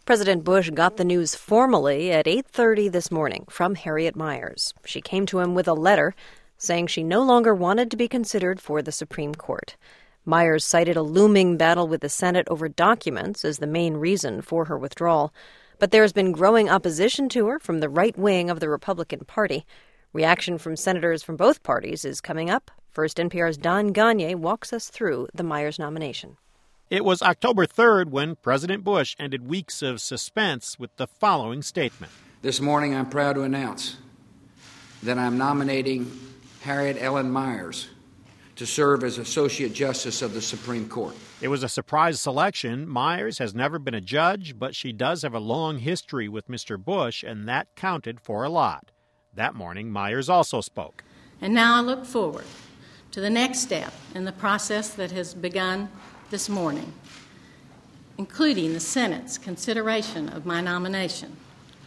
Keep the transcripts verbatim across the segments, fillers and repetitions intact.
President Bush got the news formally at eight thirty this morning from Harriet Miers. She came to him with a letter saying she no longer wanted to be considered for the Supreme Court. Miers cited a looming battle with the Senate over documents as the main reason for her withdrawal. But there's been growing opposition to her from the right wing of the Republican Party. Reaction from senators from both parties is coming up. First, N P R's Don Gonyea walks us through the Miers nomination. It was October third when President Bush ended weeks of suspense with the following statement. This morning I'm proud to announce that I'm nominating Harriet Ellen Miers to serve as Associate Justice of the Supreme Court. It was a surprise selection. Miers has never been a judge, but she does have a long history with Mister Bush, and that counted for a lot. That morning, Miers also spoke. And now I look forward to the next step in the process that has begun this morning, including the Senate's consideration of my nomination.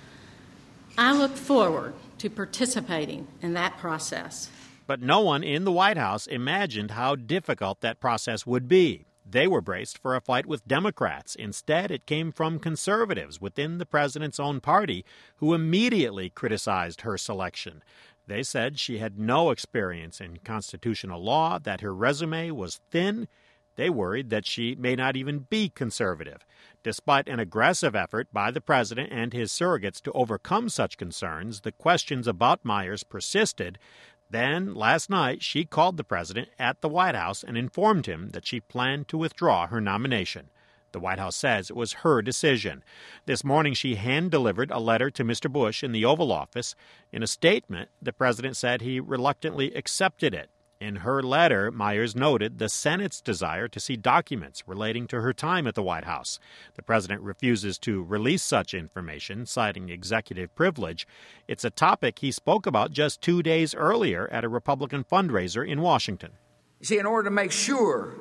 I look forward to participating in that process. But no one in the White House imagined how difficult that process would be. They were braced for a fight with Democrats. Instead, it came from conservatives within the president's own party who immediately criticized her selection. They said she had no experience in constitutional law, that her resume was thin. They worried that she may not even be conservative. Despite an aggressive effort by the president and his surrogates to overcome such concerns, the questions about Miers persisted. Then, last night, she called the president at the White House and informed him that she planned to withdraw her nomination. The White House says it was her decision. This morning, she hand-delivered a letter to Mister Bush in the Oval Office. In a statement, the president said he reluctantly accepted it. In her letter, Miers noted the Senate's desire to see documents relating to her time at the White House. The president refuses to release such information, citing executive privilege. It's a topic he spoke about just two days earlier at a Republican fundraiser in Washington. You see, in order to make sure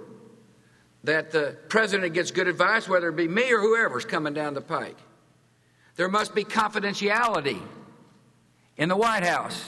that the president gets good advice, whether it be me or whoever's coming down the pike, there must be confidentiality in the White House.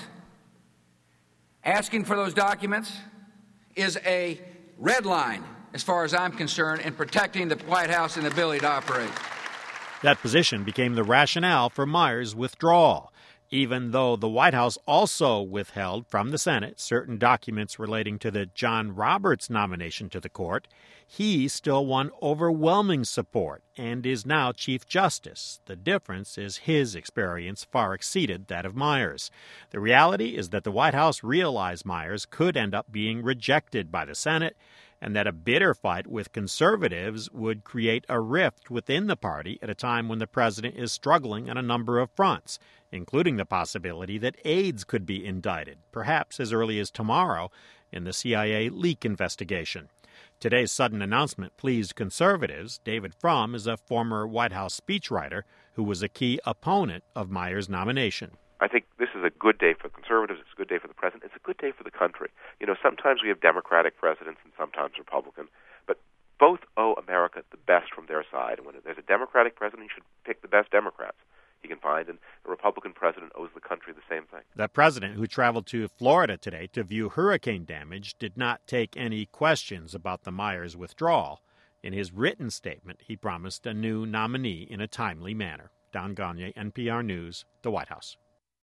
Asking for those documents is a red line, as far as I'm concerned, in protecting the White House and the ability to operate. That position became the rationale for Miers' withdrawal, even though the White House also withheld from the Senate certain documents relating to the John Roberts nomination to the court. He still won overwhelming support and is now Chief Justice. The difference is his experience far exceeded that of Miers. The reality is that the White House realized Miers could end up being rejected by the Senate, and that a bitter fight with conservatives would create a rift within the party at a time when the president is struggling on a number of fronts, including the possibility that aides could be indicted, perhaps as early as tomorrow, in the C I A leak investigation. Today's sudden announcement pleased conservatives. David Frum is a former White House speechwriter who was a key opponent of Miers' nomination. I think this is a good day for conservatives. It's a good day for the president. It's a good day for the country. You know, sometimes we have Democratic presidents and sometimes Republican, but both owe America the best from their side. And when there's a Democratic president, he should pick the best Democrats he can find, and a Republican president owes the country the same thing. The president, who traveled to Florida today to view hurricane damage, did not take any questions about the Miers withdrawal. In his written statement, he promised a new nominee in a timely manner. Don Gonyea, N P R News, the White House.